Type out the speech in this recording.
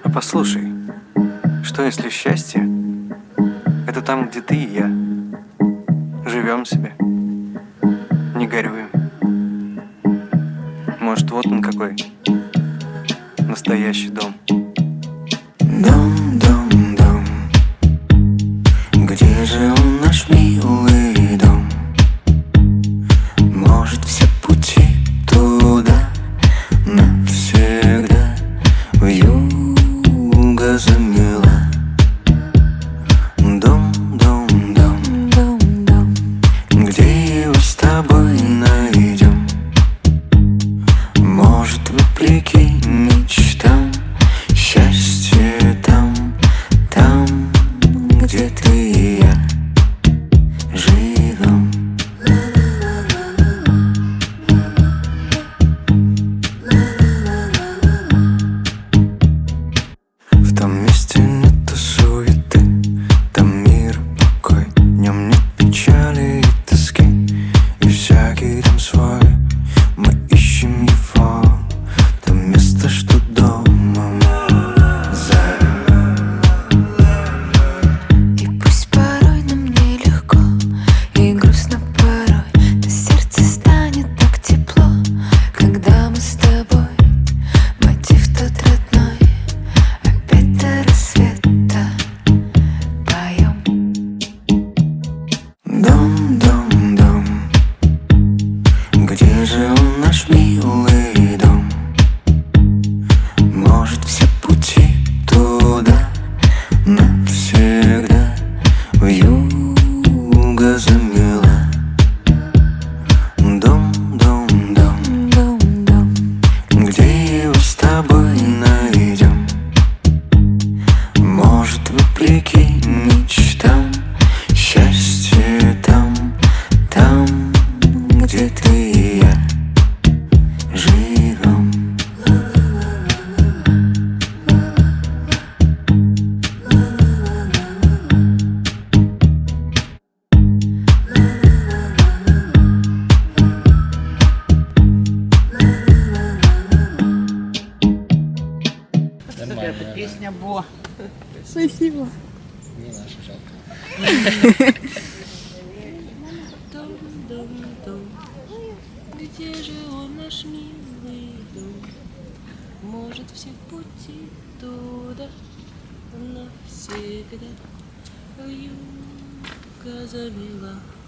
А послушай, что если счастье — это там, где ты и я? Живем себе, не горюем. Может, вот он какой настоящий дом. Дом, дом, дом, где же он, наш милый дом? Может, все пути туда навсегда вьюга замела. Дом, дом, дом, дом, дом, где его с тобой найдем? Может, вопреки мечтам, счастье там, там, где ты и я живем. В том месте нету суеты, там мир и покой, в нем нет печали и тоски, и всякий там свой. Мы ищем его, то место, что домом зовем. И пусть порой нам нелегко и грустно порой, но сердце станет так тепло, когда мы с тобой. Мотив тот родной, опять до рассвета поем. Дом, дом, дом, где же он, наш милый дом? Может, все пути туда навсегда вьюга замела. Дом, дом, дом, дом, дом, где его с тобой найдем? Может, вопреки мечтам, счастье там, там, где ты и я живем. Это песня Бо. Спасибо. Не наша, жалко. Дом, дом, дом, где же он, наш милый дом? Может, все пути туда навсегда вьюга замела.